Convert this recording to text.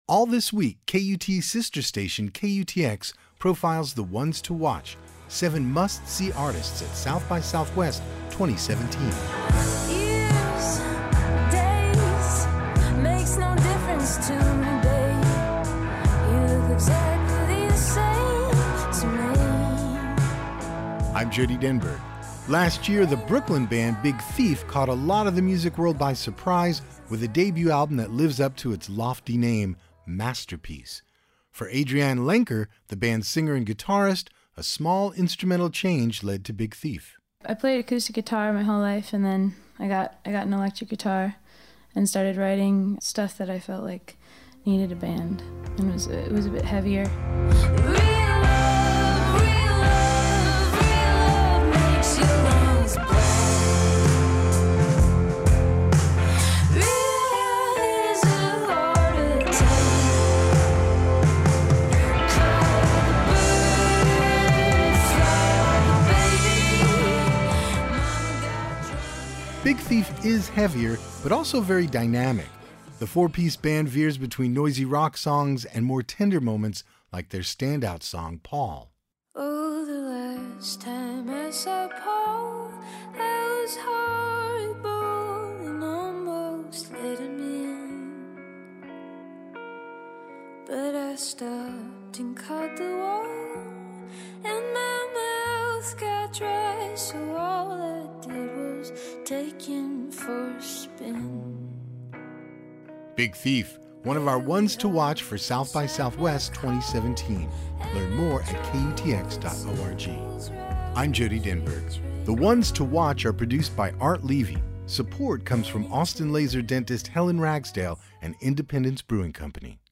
All this week, KUT's sister station, KUTX, profiles the ones to watch, 7 must-see artists at South by Southwest 2017. Years, days, makes no difference to me, babe. You look exactly the same to me. I'm Jody Denberg. Last year, the Brooklyn band Big Thief caught a lot of the music world by surprise with a debut album that lives up to its lofty name, Masterpiece. For Adrienne Lenker, the band's singer and guitarist, a small instrumental change led to Big Thief. I played acoustic guitar my whole life, and then I got an electric guitar and started writing stuff that I felt like needed a band, and it was a bit heavier. Real love makes your lungs blow. Real love is a heart attack. Big Thief is heavier, but also very dynamic. The 4-piece band veers between noisy rock songs and more tender moments like their standout song, Paul. Oh, the last time I saw Paul, that was horrible and almost let him in. But I stopped and caught the wall, and my mouth got dry, so all I did was take him for a spin. Big Thief, one of our ones to watch for South by Southwest 2017. Learn more at KUTX.org. I'm Jody Denberg. The ones to watch are produced by Art Levy. Support comes from Austin Laser dentist Helen Ragsdale and Independence Brewing Company.